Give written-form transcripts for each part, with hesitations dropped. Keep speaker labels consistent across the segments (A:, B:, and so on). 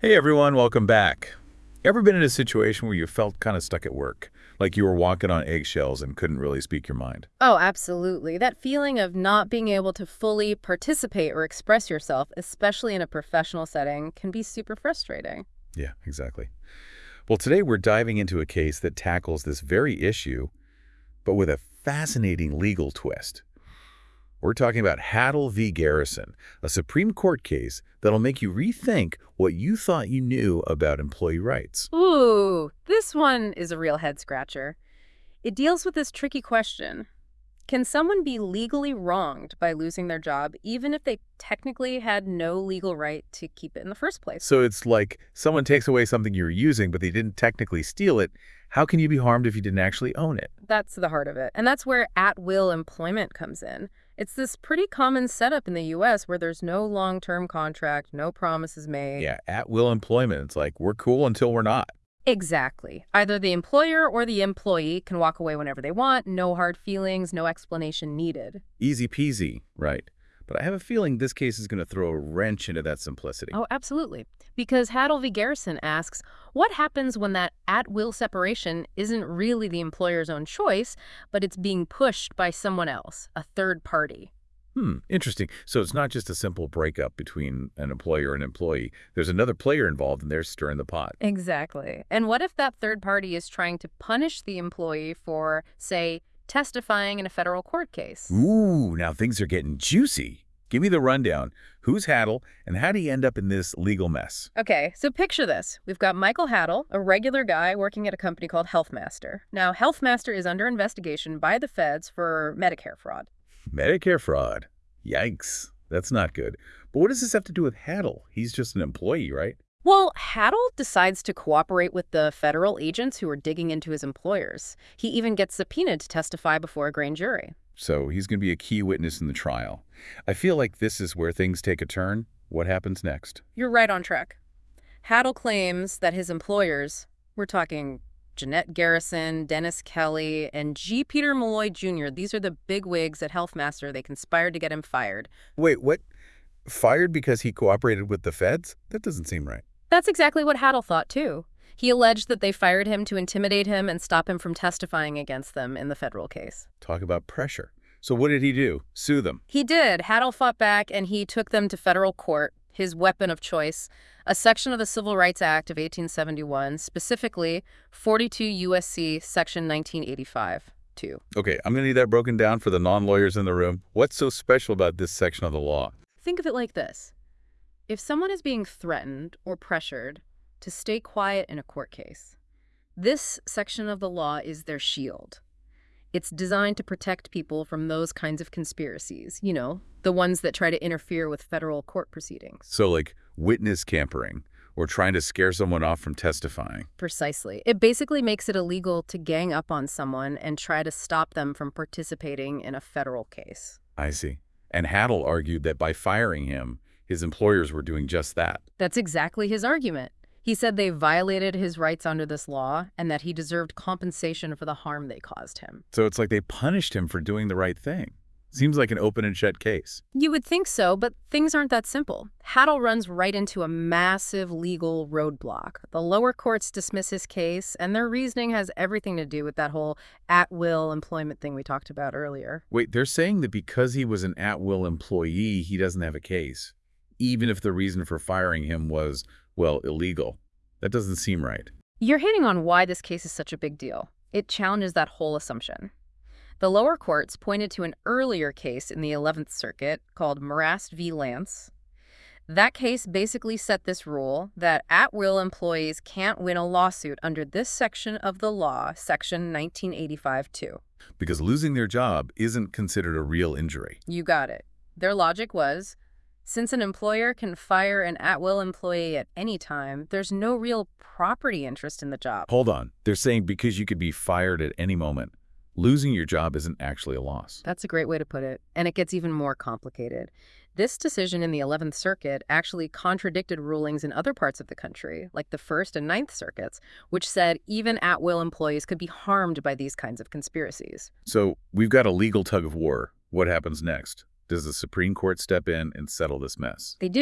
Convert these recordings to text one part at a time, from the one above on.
A: Hey everyone, welcome back. Ever been in a situation where you felt kind of stuck at work? Like you were walking on eggshells and couldn't really speak your mind?
B: Oh, absolutely. That feeling of not being able to fully participate or express yourself, especially in a professional setting, can be super frustrating.
A: Yeah, exactly. Well, today we're diving into a case that tackles this very issue, but with a fascinating legal twist. We're talking about Haddle v. Garrison, a Supreme Court case that'll make you rethink what you thought you knew about employee rights.
B: Ooh, this one is a real head scratcher. It deals with this tricky question. Can someone be legally wronged by losing their job, even if they technically had no legal right to keep it in the first place?
A: So it's like someone takes away something you're using, but they didn't technically steal it. How can you be harmed if you didn't actually own it?
B: That's the heart of it. And that's where at-will employment comes in. It's this pretty common setup in the US where there's no long-term contract, no promises made.
A: Yeah, at-will employment. It's like we're cool until we're not.
B: Exactly. Either the employer or the employee can walk away whenever they want, no hard feelings, no explanation needed.
A: Easy peasy, right? But I have a feeling this case is going to throw a wrench into that simplicity.
B: Oh, absolutely. Because Haddle v. Garrison asks, what happens when that at-will separation isn't really the employer's own choice, but it's being pushed by someone else, a third party?
A: Interesting. So it's not just a simple breakup between an employer and employee. There's another player involved and they're stirring the pot.
B: Exactly. And what if that third party is trying to punish the employee for, say, testifying in a federal court case?
A: Ooh, now things are getting juicy. Give me the rundown. Who's Haddle and how do you end up in this legal mess?
B: Okay, so picture this. We've got Michael Haddle, a regular guy working at a company called HealthMaster. Now, HealthMaster is under investigation by the feds for Medicare fraud.
A: Medicare fraud. Yikes. That's not good. But what does this have to do with Haddle? He's just an employee, right?
B: Well, Haddle decides to cooperate with the federal agents who are digging into his employers. He even gets subpoenaed to testify before a grand jury.
A: So he's going to be a key witness in the trial. I feel like this is where things take a turn. What happens next?
B: You're right on track. Haddle claims that his employers, we're talking Jeanette Garrison, Dennis Kelly, and G. Peter Malloy Jr., these are the big wigs at HealthMaster. They conspired to get him fired.
A: Wait, what? Fired because he cooperated with the feds? That doesn't seem right.
B: That's exactly what Haddle thought, too. He alleged that they fired him to intimidate him and stop him from testifying against them in the federal case.
A: Talk about pressure. So what did he do? Sue them?
B: He did. Haddle fought back, and he took them to federal court, his weapon of choice, a section of the Civil Rights Act of 1871, specifically 42 U.S.C. Section 1985, 2.
A: Okay, I'm going to need that broken down for the non-lawyers in the room. What's so special about this section of the law?
B: Think of it like this. If someone is being threatened or pressured to stay quiet in a court case, this section of the law is their shield. It's designed to protect people from those kinds of conspiracies, the ones that try to interfere with federal court proceedings.
A: So like witness tampering or trying to scare someone off from testifying.
B: Precisely. It basically makes it illegal to gang up on someone and try to stop them from participating in a federal case.
A: I see. And Haddle argued that by firing him, his employers were doing just that.
B: That's exactly his argument. He said they violated his rights under this law and that he deserved compensation for the harm they caused him.
A: So it's like they punished him for doing the right thing. Seems like an open and shut case.
B: You would think so, but things aren't that simple. Haddle runs right into a massive legal roadblock. The lower courts dismiss his case, and their reasoning has everything to do with that whole at-will employment thing we talked about earlier.
A: Wait, they're saying that because he was an at-will employee, he doesn't have a case, even if the reason for firing him was, well, illegal. That doesn't seem right.
B: You're hitting on why this case is such a big deal. It challenges that whole assumption. The lower courts pointed to an earlier case in the 11th Circuit called Marast v. Lance. That case basically set this rule that at-will employees can't win a lawsuit under this section of the law, Section 1985-2.
A: Because losing their job isn't considered a real injury.
B: You got it. Their logic was, since an employer can fire an at-will employee at any time, there's no real property interest in the job.
A: Hold on. They're saying because you could be fired at any moment, losing your job isn't actually a loss.
B: That's a great way to put it, and it gets even more complicated. This decision in the 11th Circuit actually contradicted rulings in other parts of the country, like the 1st and 9th Circuits, which said even at-will employees could be harmed by these kinds of conspiracies.
A: So we've got a legal tug of war. What happens next? Does the Supreme Court step in and settle this mess?
B: They do.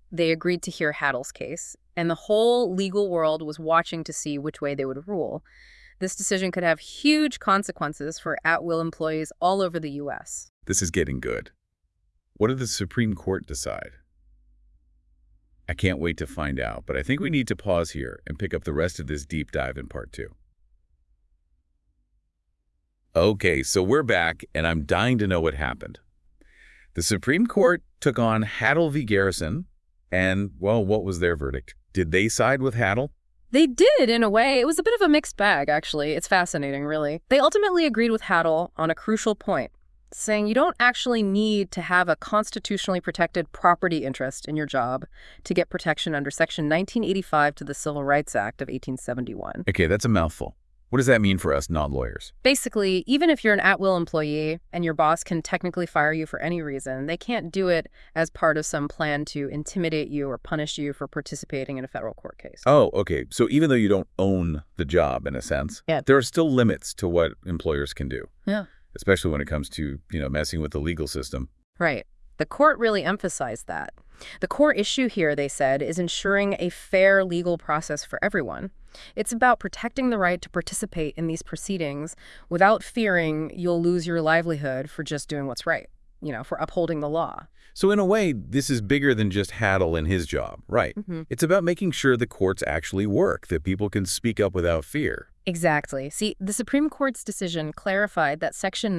B: They agreed to hear Hattle's case, and the whole legal world was watching to see which way they would rule. This decision could have huge consequences for at-will employees all over the U.S.
A: This is getting good. What did the Supreme Court decide? I can't wait to find out, but I think we need to pause here and pick up the rest of this deep dive in part 2. Okay, so we're back, and I'm dying to know what happened. The Supreme Court took on Hattle v. Garrison, and, well, what was their verdict? Did they side with Hattle?
B: They did, in a way. It was a bit of a mixed bag, actually. It's fascinating, really. They ultimately agreed with Hattle on a crucial point, saying you don't actually need to have a constitutionally protected property interest in your job to get protection under Section 1985 to the Civil Rights Act of 1871.
A: Okay, that's a mouthful. What does that mean for us non-lawyers?
B: Basically, even if you're an at-will employee and your boss can technically fire you for any reason, they can't do it as part of some plan to intimidate you or punish you for participating in a federal court case.
A: Oh, okay. So even though you don't own the job, in a sense,
B: Yeah.
A: there are still limits to what employers can do.
B: Yeah.
A: Especially when it comes to, messing with the legal system.
B: Right. The court really emphasized that. The core issue here, they said, is ensuring a fair legal process for everyone. It's about protecting the right to participate in these proceedings without fearing you'll lose your livelihood for just doing what's right, for upholding the law.
A: So in a way, this is bigger than just Hattle and his job, right? It's about making sure the courts actually work, that people can speak up without fear.
B: Exactly. See, the Supreme Court's decision clarified that Section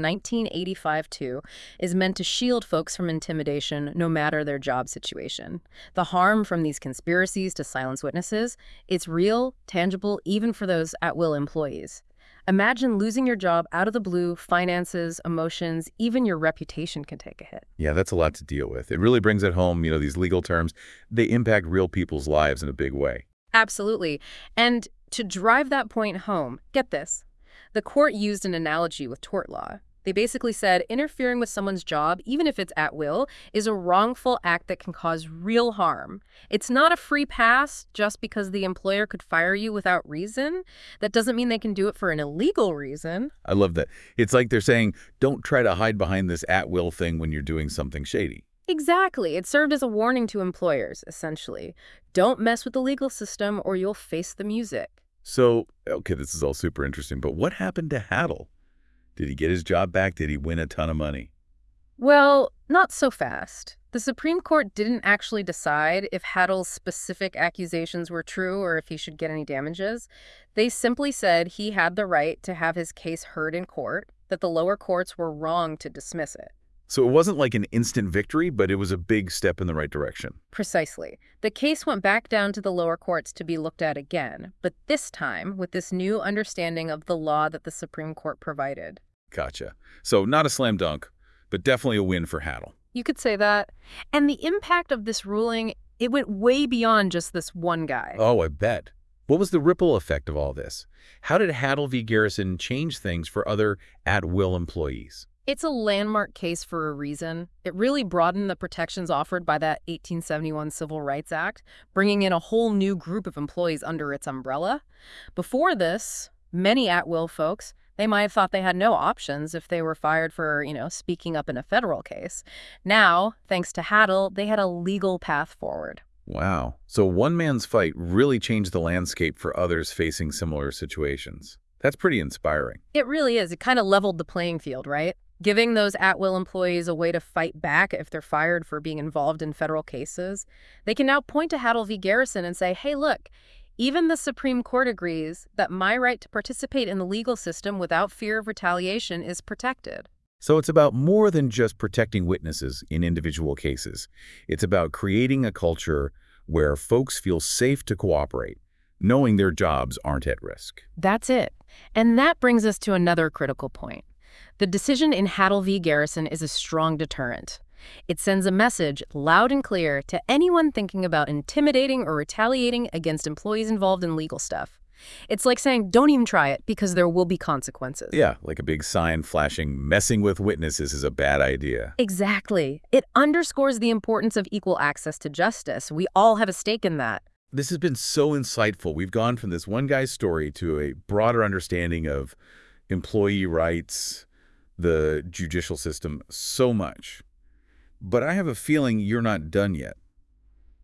B: 1985-2 is meant to shield folks from intimidation no matter their job situation. The harm from these conspiracies to silence witnesses, it's real, tangible, even for those at-will employees. Imagine losing your job out of the blue, finances, emotions, even your reputation can take a hit.
A: Yeah, that's a lot to deal with. It really brings it home, these legal terms, they impact real people's lives in a big way.
B: Absolutely. And to drive that point home, get this. The court used an analogy with tort law. They basically said interfering with someone's job, even if it's at will, is a wrongful act that can cause real harm. It's not a free pass just because the employer could fire you without reason. That doesn't mean they can do it for an illegal reason.
A: I love that. It's like they're saying, don't try to hide behind this at-will thing when you're doing something shady.
B: Exactly. It served as a warning to employers, essentially. Don't mess with the legal system or you'll face the music.
A: So, okay, this is all super interesting, but what happened to Hattle? Did he get his job back? Did he win a ton of money?
B: Well, not so fast. The Supreme Court didn't actually decide if Hattle's specific accusations were true or if he should get any damages. They simply said he had the right to have his case heard in court, that the lower courts were wrong to dismiss it.
A: So it wasn't like an instant victory, but it was a big step in the right direction.
B: Precisely. The case went back down to the lower courts to be looked at again, but this time with this new understanding of the law that the Supreme Court provided.
A: Gotcha. So not a slam dunk, but definitely a win for Hattle.
B: You could say that. And the impact of this ruling, it went way beyond just this one guy.
A: Oh, I bet. What was the ripple effect of all this? How did Hattle v. Garrison change things for other at-will employees?
B: It's a landmark case for a reason. It really broadened the protections offered by that 1871 Civil Rights Act, bringing in a whole new group of employees under its umbrella. Before this, many at-will folks, they might have thought they had no options if they were fired for, speaking up in a federal case. Now, thanks to Hattle, they had a legal path forward.
A: Wow. So one man's fight really changed the landscape for others facing similar situations. That's pretty inspiring.
B: It really is. It kind of leveled the playing field, right? Giving those at-will employees a way to fight back if they're fired for being involved in federal cases. They can now point to Hattle v. Garrison and say, hey, look, even the Supreme Court agrees that my right to participate in the legal system without fear of retaliation is protected.
A: So it's about more than just protecting witnesses in individual cases. It's about creating a culture where folks feel safe to cooperate, knowing their jobs aren't at risk.
B: That's it. And that brings us to another critical point. The decision in Hattle v. Garrison is a strong deterrent. It sends a message loud and clear to anyone thinking about intimidating or retaliating against employees involved in legal stuff. It's like saying, don't even try it because there will be consequences.
A: Yeah, like a big sign flashing, messing with witnesses is a bad idea.
B: Exactly. It underscores the importance of equal access to justice. We all have a stake in that.
A: This has been so insightful. We've gone from this one guy's story to a broader understanding of employee rights, the judicial system, so much. But I have a feeling you're not done yet.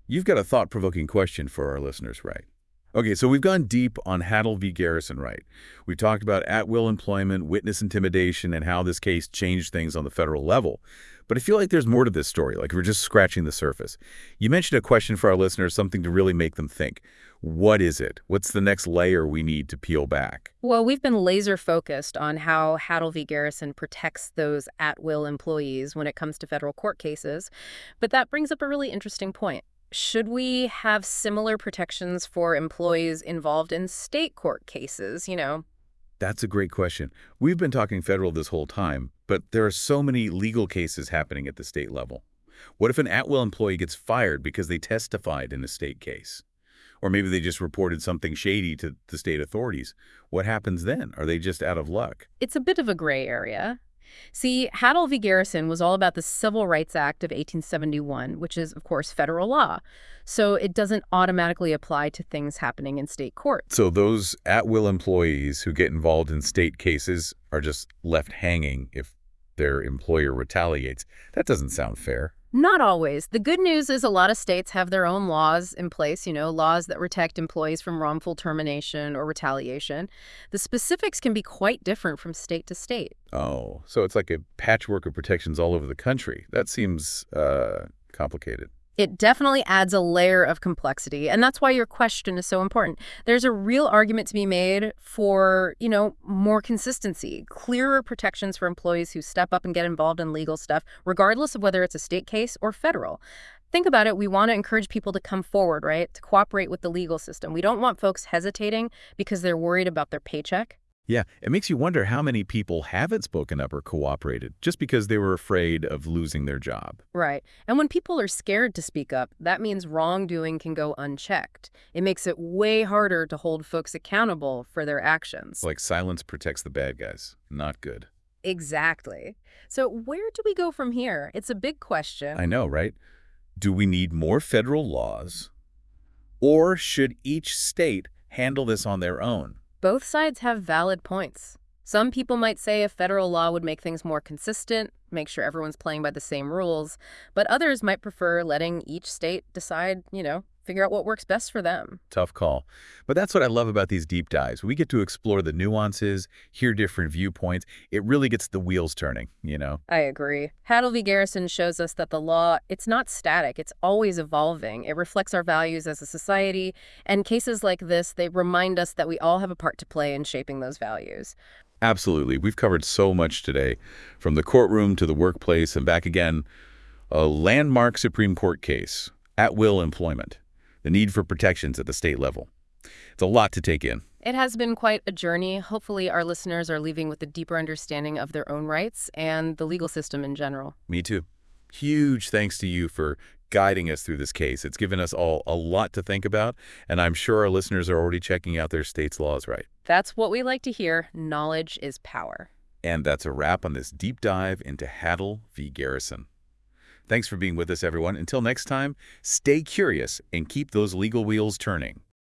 A: You've got a thought-provoking question for our listeners, right? Okay, so we've gone deep on Hattel v. Garrison, right? We've talked about at-will employment, witness intimidation, and how this case changed things on the federal level. But I feel like there's more to this story, like we're just scratching the surface. You mentioned a question for our listeners, something to really make them think. What is it? What's the next layer we need to peel back?
B: Well, we've been laser focused on how Hattel v. Garrison protects those at-will employees when it comes to federal court cases. But that brings up a really interesting point. Should we have similar protections for employees involved in state court cases,
A: That's a great question. We've been talking federal this whole time, but there are so many legal cases happening at the state level. What if an at-will employee gets fired because they testified in a state case? Or maybe they just reported something shady to the state authorities. What happens then? Are they just out of luck?
B: It's a bit of a gray area. See, Hattel v. Garrison was all about the Civil Rights Act of 1871, which is, of course, federal law. So it doesn't automatically apply to things happening in state courts.
A: So those at-will employees who get involved in state cases are just left hanging if their employer retaliates. That doesn't sound fair.
B: Not always. The good news is a lot of states have their own laws in place, laws that protect employees from wrongful termination or retaliation. The specifics can be quite different from state to state.
A: Oh, so it's like a patchwork of protections all over the country. That seems complicated.
B: It definitely adds a layer of complexity, and that's why your question is so important. There's a real argument to be made for, more consistency, clearer protections for employees who step up and get involved in legal stuff, regardless of whether it's a state case or federal. Think about it. We want to encourage people to come forward, right, to cooperate with the legal system. We don't want folks hesitating because they're worried about their paycheck.
A: Yeah, it makes you wonder how many people haven't spoken up or cooperated just because they were afraid of losing their job.
B: Right. And when people are scared to speak up, that means wrongdoing can go unchecked. It makes it way harder to hold folks accountable for their actions.
A: Like silence protects the bad guys. Not good.
B: Exactly. So where do we go from here? It's a big question.
A: I know, right? Do we need more federal laws? Or should each state handle this on their own?
B: Both sides have valid points. Some people might say a federal law would make things more consistent, make sure everyone's playing by the same rules, but others might prefer letting each state decide, figure out what works best for them.
A: Tough call. But that's what I love about these deep dives. We get to explore the nuances, hear different viewpoints. It really gets the wheels turning.
B: I agree. Hattel v. Garrison shows us that the law, it's not static. It's always evolving. It reflects our values as a society. And cases like this, they remind us that we all have a part to play in shaping those values.
A: Absolutely. We've covered so much today, from the courtroom to the workplace and back again. A landmark Supreme Court case, at-will employment, the need for protections at the state level. It's a lot to take in.
B: It has been quite a journey. Hopefully our listeners are leaving with a deeper understanding of their own rights and the legal system in general.
A: Me too. Huge thanks to you for guiding us through this case. It's given us all a lot to think about, and I'm sure our listeners are already checking out their state's laws right.
B: That's what we like to hear. Knowledge is power.
A: And that's a wrap on this deep dive into Hattel v. Garrison. Thanks for being with us, everyone. Until next time, stay curious and keep those legal wheels turning.